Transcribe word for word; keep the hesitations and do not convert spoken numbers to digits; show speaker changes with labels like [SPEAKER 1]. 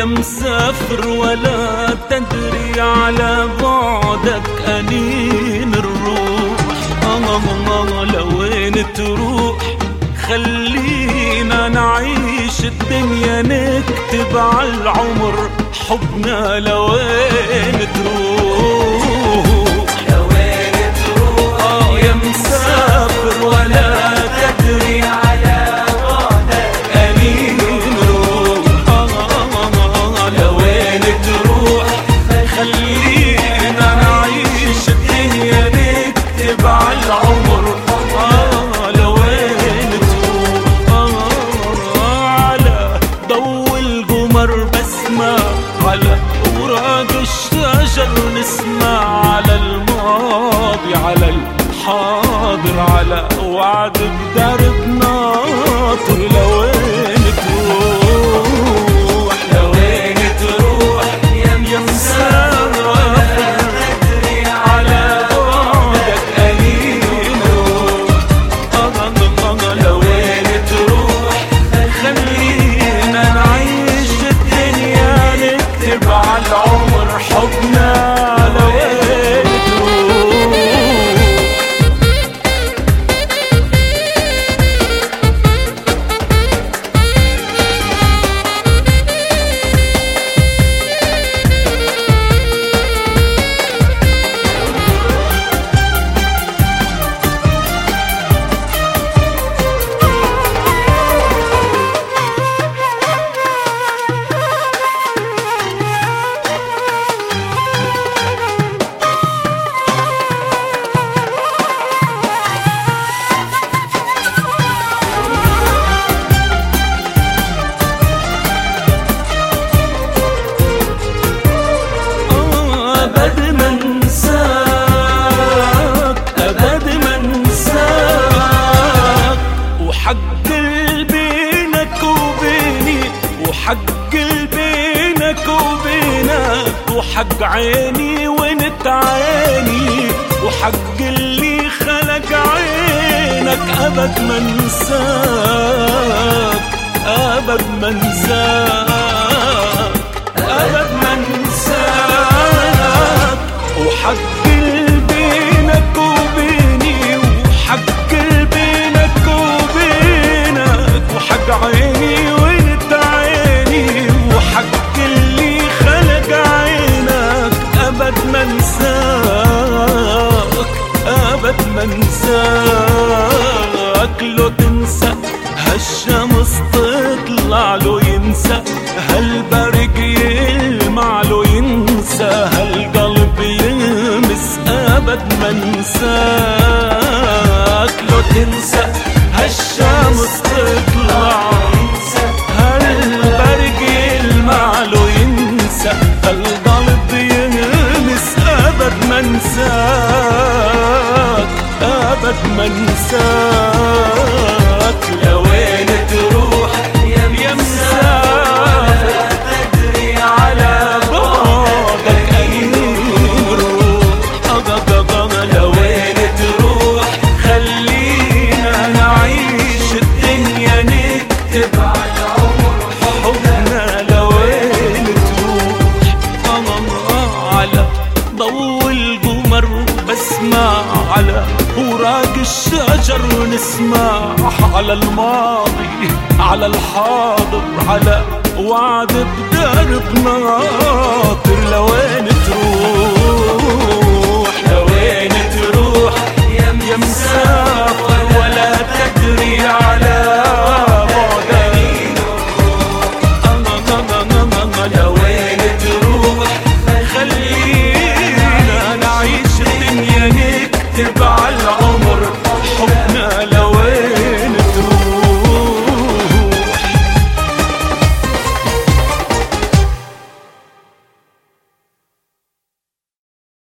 [SPEAKER 1] يا مسافر ولا تدري على بعدك أنين الروح. آه لوين تروح خلينا نعيش الدنيا نكتب عالعمر حبنا. لوين تروح
[SPEAKER 2] لوين تروح
[SPEAKER 1] آه يا مسافر ولا تدري على بعدك
[SPEAKER 2] أنين الروح.
[SPEAKER 1] آه لوين تروح خلينا نعيش الدنيا نكتب عالعمر. آه لوين تروح آه على ضو القمر بسمع على أوراق الشجر نسمع على الماضي على الحاضر على وعد بدرب ناطر. لوين تروح
[SPEAKER 2] لوين تروح يا مسافر تدري على بعدك أنين الروح.
[SPEAKER 1] لوين تروح خلينا نعيش الدنيا نكتب عالعمر حبنا. لوين تروح حق بينك وبينك وحق عيني وانت عيني وحق اللي خلق عينك. أبد ما انساك أبد ما انساك أبد ما انساك. وحق بينك وبيني وحق بينك وبينك وحق عيني وانت عيني وحق اللي خلق عينك. أبد ما انساك أبد ما انساك. لو تنسى هالشمس تطلع له ينسى هالبرق يلمع له ينسى هالقلب يلمس. أبد ما انساك. لو تنسى هالشمس تطلع هالبرق يلمع له ينسى هالقلب يلمس. أبد ما انساك أبد ما انساك.
[SPEAKER 2] لوين تروح يا مسافر تدري على بعدك أنين الروح.
[SPEAKER 1] لوين تروح خلينا نعيش الدنيا نكتب
[SPEAKER 2] عالعمر
[SPEAKER 1] حبنا. لوين تروح على ضو القمر بسمع على أوراق الشجر ونسمع على الماضي على الحاضر على وعد بدرب ناطر. لوين